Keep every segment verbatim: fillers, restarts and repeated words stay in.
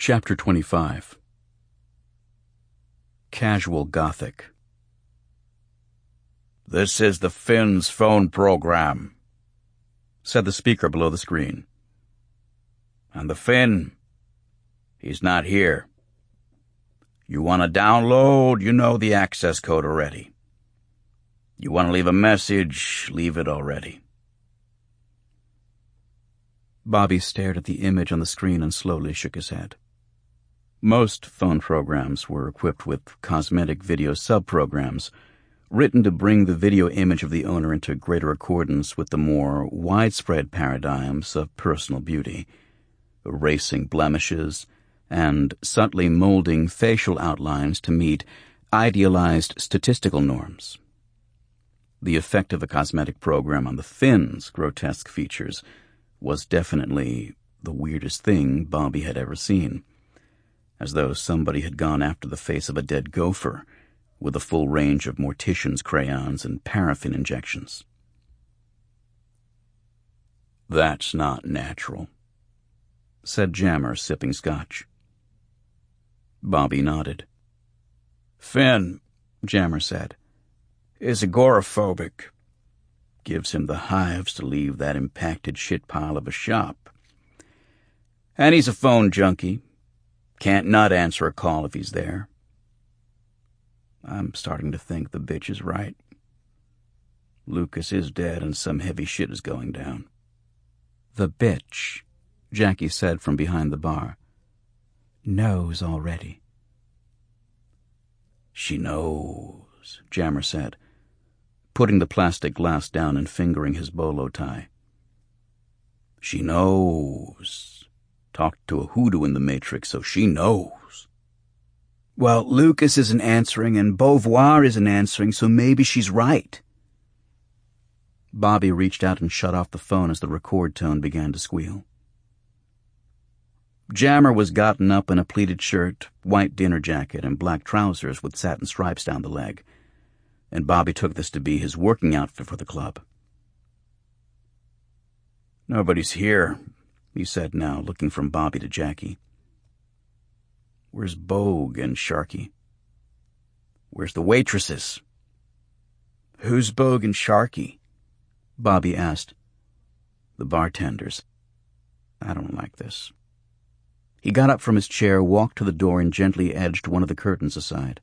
Chapter twenty-five. Casual Gothic. "This is the Finn's phone program," said the speaker below the screen. "And the Finn, he's not here. You want to download, you know the access code already. You want to leave a message, leave it already." Bobby stared at the image on the screen and slowly shook his head. Most phone programs were equipped with cosmetic video subprograms, written to bring the video image of the owner into greater accordance with the more widespread paradigms of personal beauty, erasing blemishes and subtly molding facial outlines to meet idealized statistical norms. The effect of the cosmetic program on the Finn's grotesque features was definitely the weirdest thing Bobby had ever seen, as though somebody had gone after the face of a dead gopher with a full range of mortician's crayons and paraffin injections. "That's not natural," said Jammer, sipping scotch. Bobby nodded. "Finn," Jammer said, "is agoraphobic. Gives him the hives to leave that impacted shit pile of a shop. And he's a phone junkie. Can't not answer a call if he's there. I'm starting to think the bitch is right. Lucas is dead and some heavy shit is going down." "The bitch," Jackie said from behind the bar, "knows already." "She knows," Jammer said, putting the plastic glass down and fingering his bolo tie. "She knows. Talked to a hoodoo in the Matrix, so she knows." "Well, Lucas isn't answering and Beauvoir isn't answering, so maybe she's right." Bobby reached out and shut off the phone as the record tone began to squeal. Jammer was gotten up in a pleated shirt, white dinner jacket, and black trousers with satin stripes down the leg, and Bobby took this to be his working outfit for the club. "Nobody's here," he said now, looking from Bobby to Jackie. "Where's Bogue and Sharky? Where's the waitresses?" "Who's Bogue and Sharky?" Bobby asked. "The bartenders. I don't like this." He got up from his chair, walked to the door, and gently edged one of the curtains aside.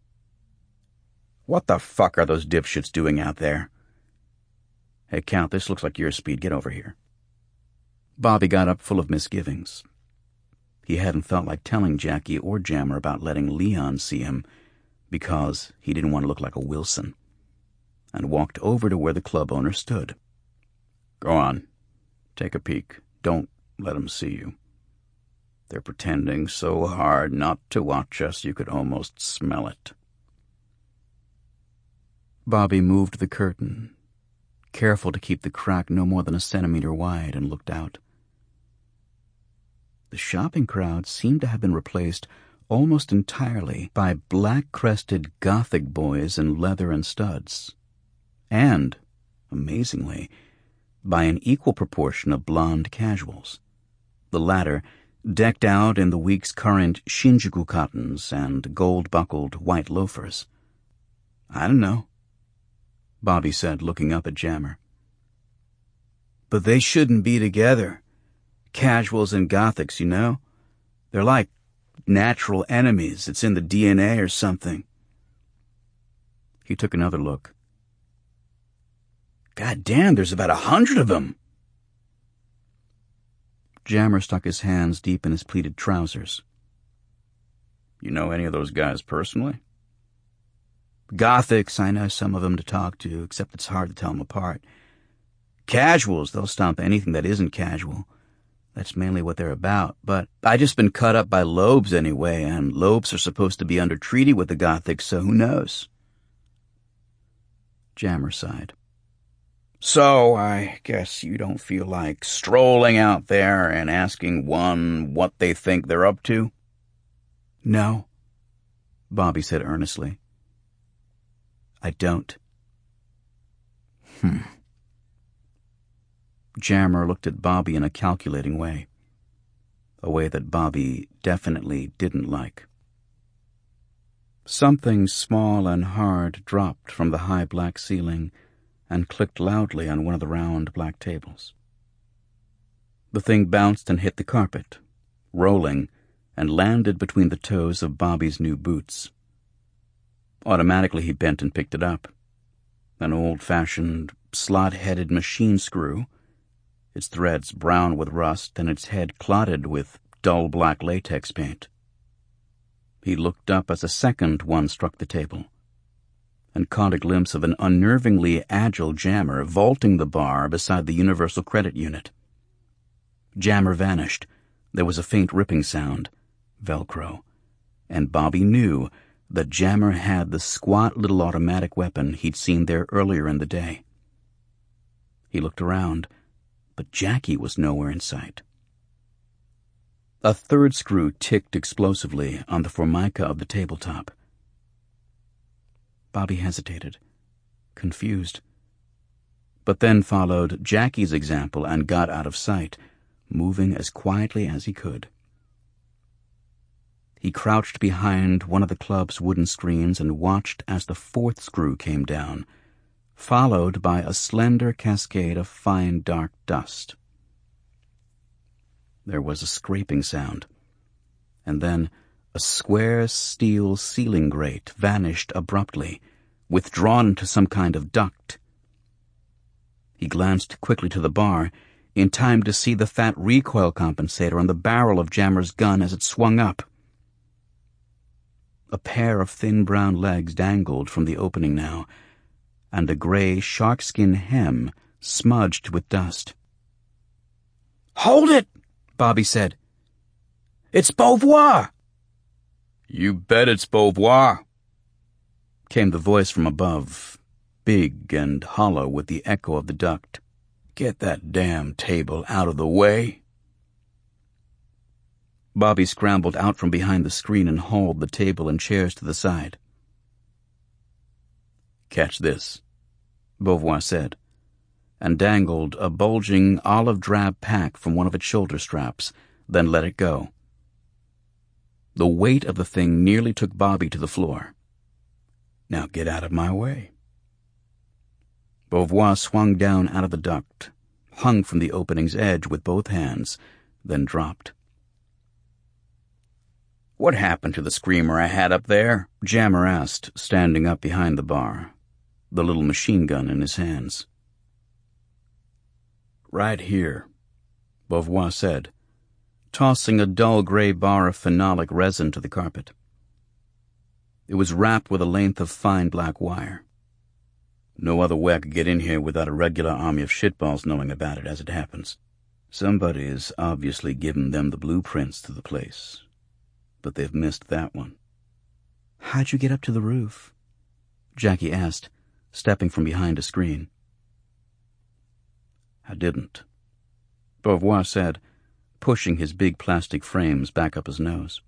"What the fuck are those dipshits doing out there?" "Hey, Count, this looks like your speed. Get over here." Bobby got up full of misgivings. He hadn't felt like telling Jackie or Jammer about letting Leon see him because he didn't want to look like a Wilson, and walked over to where the club owner stood. "Go on. Take a peek. Don't let 'em see you. They're pretending so hard not to watch us you could almost smell it." Bobby moved the curtain, careful to keep the crack no more than a centimeter wide, and looked out. The shopping crowd seemed to have been replaced almost entirely by black-crested Gothic boys in leather and studs, and, amazingly, by an equal proportion of blonde casuals, the latter decked out in the week's current Shinjuku cottons and gold-buckled white loafers. "I don't know," Bobby said, looking up at Jammer. "But they shouldn't be together. Casuals and Gothics, you know? They're like natural enemies. It's in the D N A or something." He took another look. "God damn, there's about a hundred of them." Jammer stuck his hands deep in his pleated trousers. "You know any of those guys personally?" "Gothics, I know some of them to talk to, except it's hard to tell them apart. Casuals, they'll stomp anything that isn't casual. That's mainly what they're about. But I just been cut up by Lobes anyway, and Lobes are supposed to be under treaty with the Gothics, so who knows?" Jammer sighed. "So, I guess you don't feel like strolling out there and asking one what they think they're up to?" "No," Bobby said earnestly. "I don't." Hmm. Jammer looked at Bobby in a calculating way. a way that Bobby definitely didn't like. Something small and hard dropped from the high black ceiling and clicked loudly on one of the round black tables. The thing bounced and hit the carpet, rolling, and landed between the toes of Bobby's new boots. Automatically he bent and picked it up. An old-fashioned, slot-headed machine screw, its threads brown with rust and its head clotted with dull black latex paint. He looked up as a second one struck the table and caught a glimpse of an unnervingly agile Jammer vaulting the bar beside the Universal Credit Unit. Jammer vanished. There was a faint ripping sound, Velcro, and Bobby knew that Jammer had the squat little automatic weapon he'd seen there earlier in the day. He looked around, but Jackie was nowhere in sight. A third screw ticked explosively on the formica of the tabletop. Bobby hesitated, confused, but then followed Jackie's example and got out of sight, moving as quietly as he could. He crouched behind one of the club's wooden screens and watched as the fourth screw came down, followed by a slender cascade of fine dark dust. There was a scraping sound, and then a square steel ceiling grate vanished abruptly, withdrawn into some kind of duct. He glanced quickly to the bar, in time to see the fat recoil compensator on the barrel of Jammer's gun as it swung up. A pair of thin brown legs dangled from the opening now, and a gray sharkskin hem smudged with dust. "Hold it!" Bobby said. "It's Beauvoir!" "You bet it's Beauvoir," came the voice from above, big and hollow with the echo of the duct. "Get that damn table out of the way." Bobby scrambled out from behind the screen and hauled the table and chairs to the side. "Catch this," Beauvoir said, and dangled a bulging olive-drab pack from one of its shoulder straps, then let it go. The weight of the thing nearly took Bobby to the floor. "Now get out of my way." Beauvoir swung down out of the duct, hung from the opening's edge with both hands, then dropped. "What happened to the screamer I had up there?" Jammer asked, standing up behind the bar, the little machine gun in his hands. "Right here," Beauvoir said, tossing a dull gray bar of phenolic resin to the carpet. It was wrapped with a length of fine black wire. No other way could get in here without a regular army of shitballs knowing about it as it happens. Somebody's obviously given them the blueprints to the place, but they've missed that one. "How'd you get up to the roof?" Jackie asked, stepping from behind a screen. "I didn't," Beauvoir said, pushing his big plastic frames back up his nose.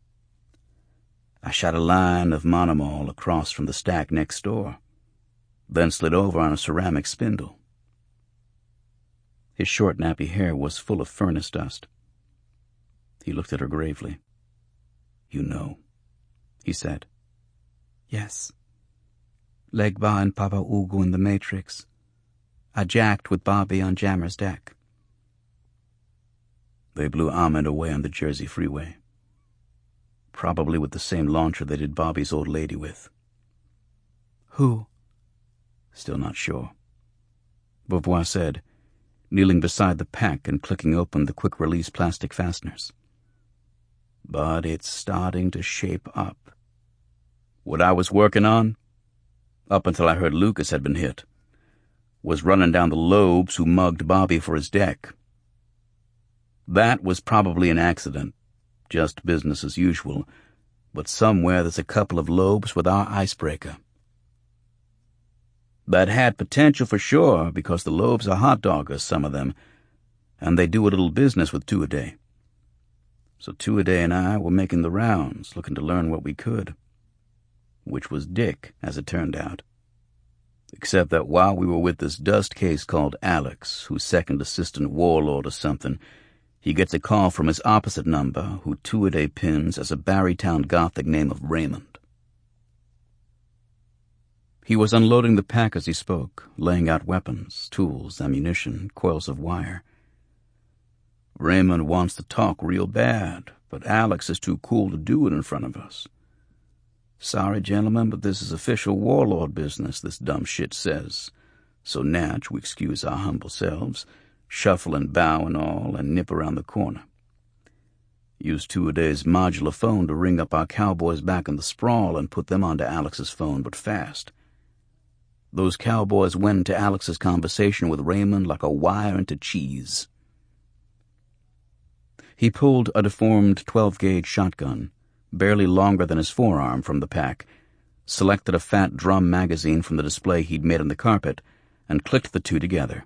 "I shot a line of monomall across from the stack next door, then slid over on a ceramic spindle." His short nappy hair was full of furnace dust. He looked at her gravely. "You know," he said. "Yes. Legba and Papa Ugo in the Matrix. I jacked with Bobby on Jammer's deck. They blew Ahmed away on the Jersey freeway. Probably with the same launcher they did Bobby's old lady with." "Who?" "Still not sure," Beauvoir said, kneeling beside the pack and clicking open the quick-release plastic fasteners. "But it's starting to shape up. What I was working on, up until I heard Lucas had been hit, was running down the Lobes who mugged Bobby for his deck. That was probably an accident, just business as usual, but somewhere there's a couple of Lobes with our icebreaker. That had potential for sure, because the Lobes are hot doggers, some of them, and they do a little business with Two-A-Day. So Two-A-Day and I were making the rounds, looking to learn what we could. Which was Dick, as it turned out. Except that while we were with this dust case called Alex, whose second assistant warlord or something, he gets a call from his opposite number, who two-a-day pins as a Barrytown Gothic name of Raymond. He was unloading the pack as he spoke, laying out weapons, tools, ammunition, coils of wire. Raymond wants to talk real bad, but Alex is too cool to do it in front of us. Sorry, gentlemen, but this is official warlord business, this dumb shit says. So natch, we excuse our humble selves, shuffle and bow and all, and nip around the corner. Use two-a-day's modular phone to ring up our cowboys back in the sprawl and put them onto Alex's phone, but fast. Those cowboys went into Alex's conversation with Raymond like a wire into cheese. He pulled a deformed twelve-gauge shotgun, barely longer than his forearm, from the pack, selected a fat drum magazine from the display he'd made on the carpet, and clicked the two together.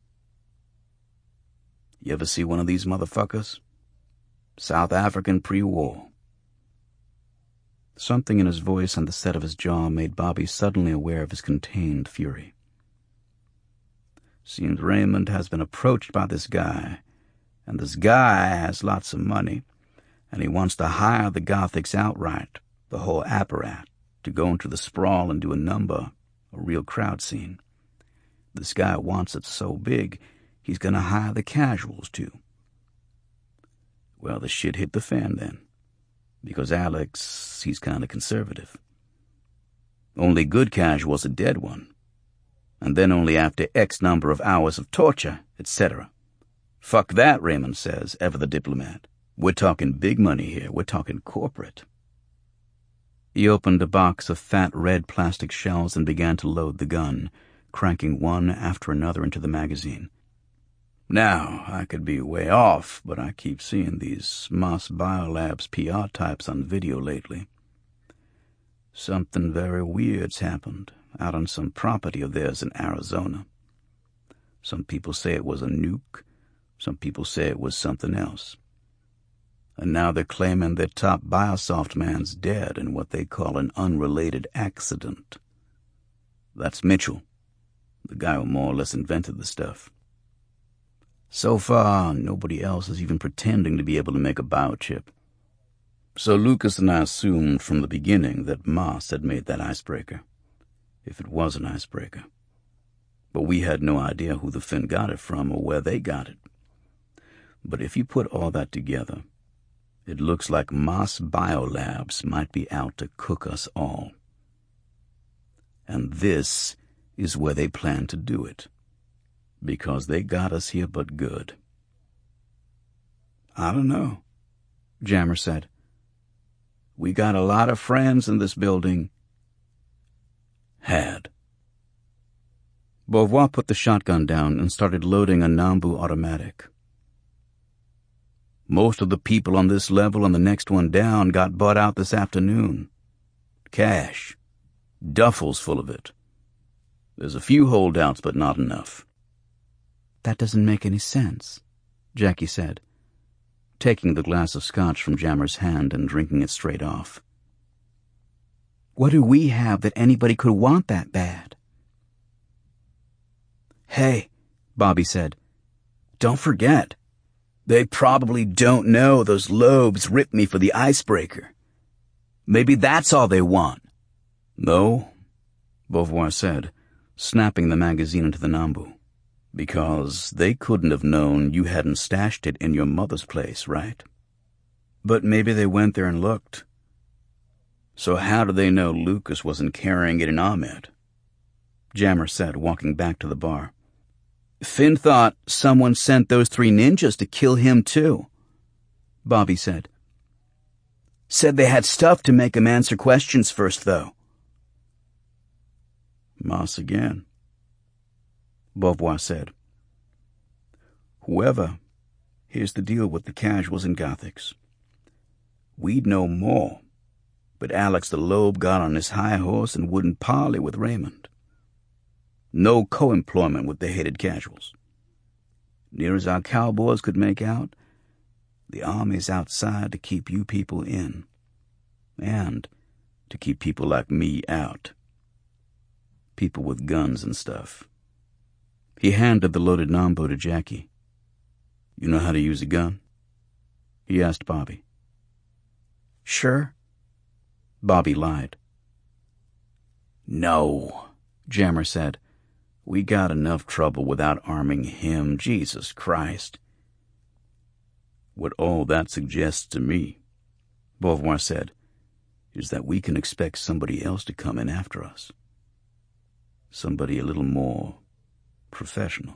You ever see one of these motherfuckers? South African pre-war. Something in his voice and the set of his jaw made Bobby suddenly aware of his contained fury. Seems Raymond has been approached by this guy, and this guy has lots of money, and he wants to hire the Gothics outright, the whole apparat, to go into the sprawl and do a number, a real crowd scene. This guy wants it so big, he's going to hire the casuals, too. Well, the shit hit the fan then, because Alex, he's kind of conservative. Only good casuals a dead one, and then only after X number of hours of torture, et cetera. Fuck that, Raymond says, ever the diplomat. We're talking big money here. We're talking corporate. He opened a box of fat red plastic shells and began to load the gun, cranking one after another into the magazine. Now, I could be way off, but I keep seeing these Moss Biolabs P R types on video lately. Something very weird's happened out on some property of theirs in Arizona. Some people say it was a nuke. Some people say it was something else. And now they're claiming their top Biosoft man's dead in what they call an unrelated accident. That's Mitchell, the guy who more or less invented the stuff. So far, nobody else is even pretending to be able to make a biochip. So Lucas and I assumed from the beginning that Moss had made that icebreaker, if it was an icebreaker. But we had no idea who the Finn got it from or where they got it. But if you put all that together, it looks like Moss Biolabs might be out to cook us all. And this is where they plan to do it, because they got us here but good. I don't know, Jammer said. We got a lot of friends in this building. Had. Beauvoir put the shotgun down and started loading a Nambu automatic. Most of the people on this level and the next one down got bought out this afternoon. Cash. Duffels full of it. There's a few holdouts, but not enough. That doesn't make any sense, Jackie said, taking the glass of scotch from Jammer's hand and drinking it straight off. What do we have that anybody could want that bad? Hey, Bobby said, don't forget. They probably don't know those lobes ripped me for the icebreaker. Maybe that's all they want. No, Beauvoir said, snapping the magazine into the Nambu. Because they couldn't have known you hadn't stashed it in your mother's place, right? But maybe they went there and looked. So how do they know Lucas wasn't carrying it in Ahmed? Jammer said, walking back to the bar. Finn thought someone sent those three ninjas to kill him too, Bobby said. Said they had stuff to make him answer questions first, though. Moss again, Beauvoir said. Whoever, here's the deal with the casuals and Gothics. We'd know more, but Alex the Lobe got on his high horse and wouldn't parley with Raymond. No co-employment with the hated casuals. Near as our cowboys could make out, the army's outside to keep you people in, and to keep people like me out. People with guns and stuff. He handed the loaded Nambu to Jackie. You know how to use a gun? he asked Bobby. Sure? Bobby lied. No, Jammer said. We got enough trouble without arming him, Jesus Christ. What all that suggests to me, Beauvoir said, is that we can expect somebody else to come in after us. Somebody a little more professional.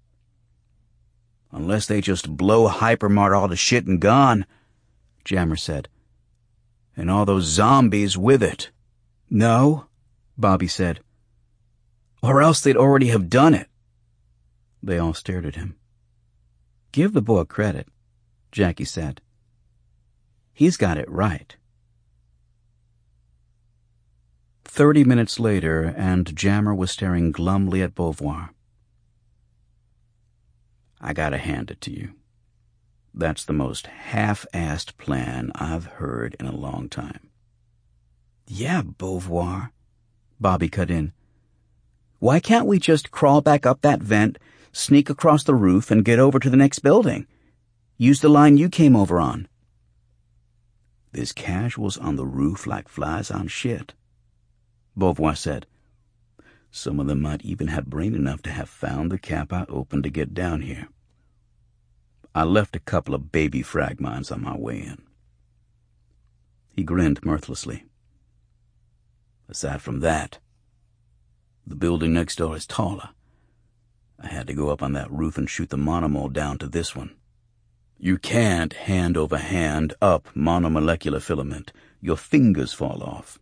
Unless they just blow Hypermart all to shit and gone, Jammer said. And all those zombies with it. No, Bobby said. Or else they'd already have done it. They all stared at him. Give the boy credit, Jackie said. He's got it right. Thirty minutes later, and Jammer was staring glumly at Beauvoir. I gotta hand it to you. That's the most half-assed plan I've heard in a long time. Yeah, Beauvoir, Bobby cut in. Why can't we just crawl back up that vent, sneak across the roof, and get over to the next building? Use the line you came over on. There's casuals on the roof like flies on shit, Beauvoir said. Some of them might even have brain enough to have found the cap I opened to get down here. I left a couple of baby frag mines on my way in. He grinned mirthlessly. Aside from that, the building next door is taller. I had to go up on that roof and shoot the monomold down to this one. You can't hand over hand up monomolecular filament. Your fingers fall off.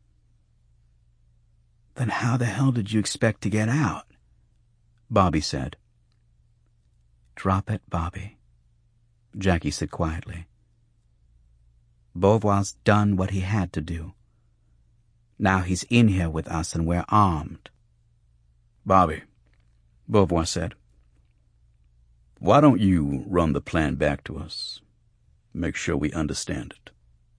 Then how the hell did you expect to get out? Bobby said. Drop it, Bobby, Jackie said quietly. Beauvoir's done what he had to do. Now he's in here with us and we're armed. Bobby, Beauvoir said, why don't you run the plan back to us? Make sure we understand it.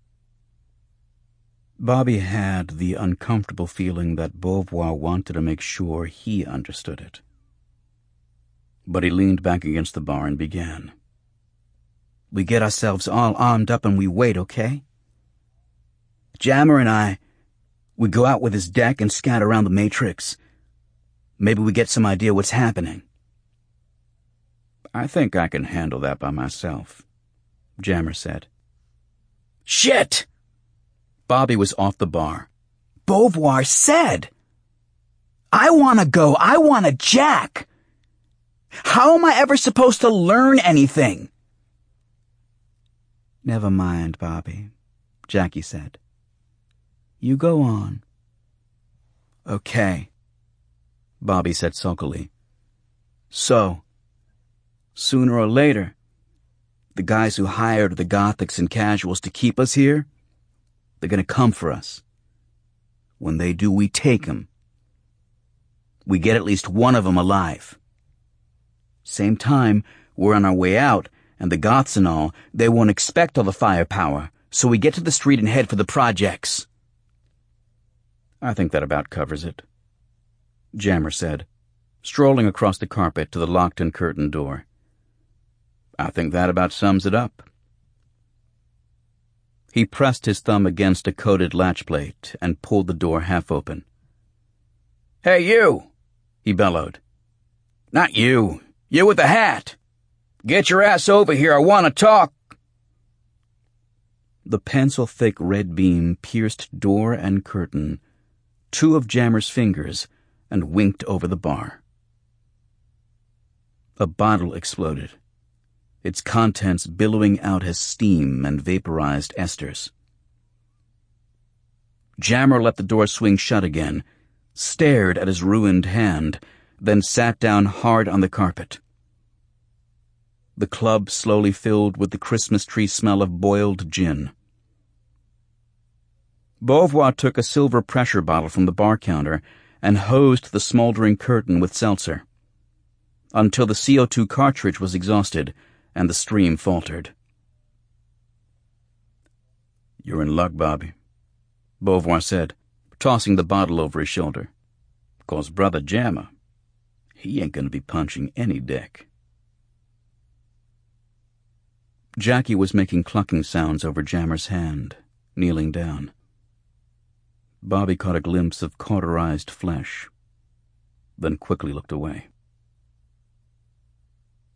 Bobby had the uncomfortable feeling that Beauvoir wanted to make sure he understood it. But he leaned back against the bar and began. We get ourselves all armed up and we wait, okay? Jammer and I, we go out with his deck and scout around the Matrix. Maybe we get some idea what's happening. I think I can handle that by myself, Jammer said. Shit! Bobby was off the bar. Beauvoir said! I want to go. I want to jack. How am I ever supposed to learn anything? Never mind, Bobby, Jackie said. You go on. Okay, Bobby said sulkily. So, sooner or later, the guys who hired the Gothics and casuals to keep us here, they're gonna come for us. When they do, we take them. We get at least one of them alive. Same time, we're on our way out, and the Goths and all, they won't expect all the firepower, so we get to the street and head for the projects. I think that about covers it, Jammer said, strolling across the carpet to the locked and curtained door. I think that about sums it up. He pressed his thumb against a coated latch plate and pulled the door half open. Hey, you, he bellowed. Not you, you with the hat. Get your ass over here, I want to talk. The pencil-thick red beam pierced door and curtain, two of Jammer's fingers, and winked over the bar. A bottle exploded, its contents billowing out as steam and vaporized esters. Jammer let the door swing shut again, stared at his ruined hand, then sat down hard on the carpet. The club slowly filled with the Christmas tree smell of boiled gin. Beauvoir took a silver pressure bottle from the bar counter and hosed the smoldering curtain with seltzer, until the C O two cartridge was exhausted and the stream faltered. You're in luck, Bobby, Beauvoir said, tossing the bottle over his shoulder. 'Cause Brother Jammer, he ain't gonna be punching any deck. Jackie was making clucking sounds over Jammer's hand, kneeling down. Bobby caught a glimpse of cauterized flesh, then quickly looked away.